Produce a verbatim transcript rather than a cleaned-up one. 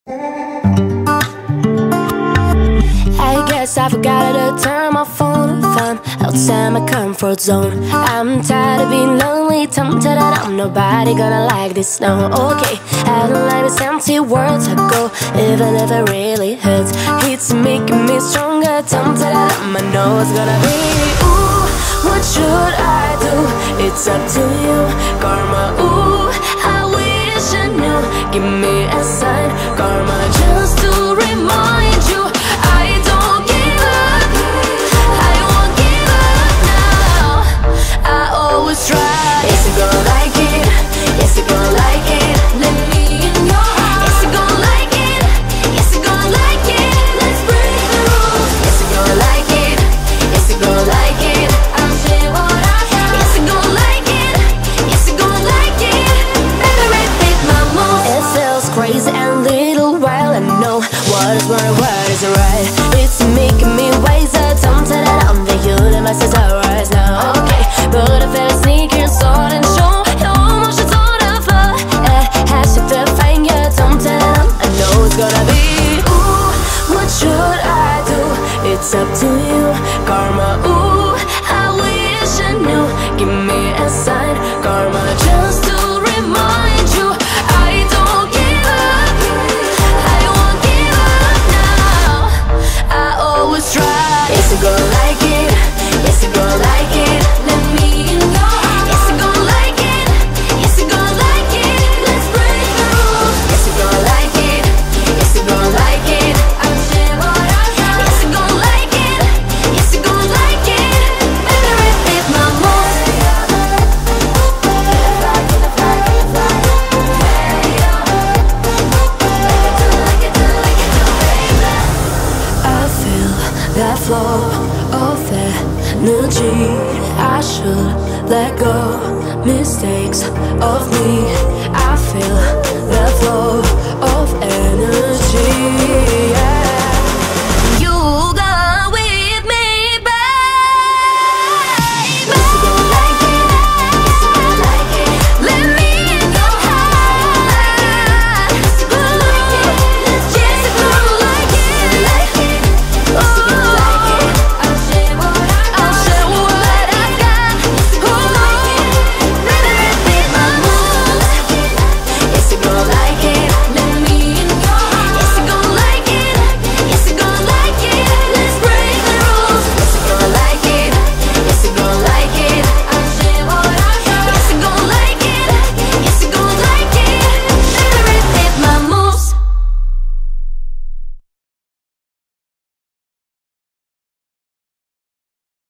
I guess I forgot how to turn my phone off. I'm outside my comfort zone. I'm tired of being lonely, tempted that I'm nobody gonna like this now. Okay, I don't like these empty words I go, even if it really hurts. It's making me stronger, tempted that I'm, I know it's gonna be. Ooh, what should I do? It's up to you, karma. Ooh, I wish I knew. Give me a sign, karma, just to remind you I don't give up. I won't give up now. I always try. Yes, you gon' like it. Yes, you gon' like it. Let me in your heart. Yes, you gon' like it. Yes, you gon' like it. Let's break the rules. Yes, you gon' like it. Yes, you gon' like it. I'll share what I have. Yes, you gon' like it. Yes, you gon' like it. Baby, repeat my moves. It feels crazy and little while. I know what is wrong, what is right. It's making me waste the time to that I'm the universe is alright now. Okay, but I feel sneaking, sort and show. Almost it's all of her. I should find your time to that I know it's gonna be. Ooh, what should I do? It's up to you, karma. Ooh, I wish I knew. Give me a sign, karma, just to remind you I don't give up. I won't give up now. I always try. Yes, you gon' like it. Yes, you gon' like it. Let me in your heart. Yes, you gon' like it. Yes, you gon' like it. Let's break the rules. Yes, you gon' like it. Yes, you gon' like it. I'll share what I have. Yes, you gon' like it. Yes, you gon' like it. Better repeat my moves. I feel that flow of energy. I should let go mistakes of me.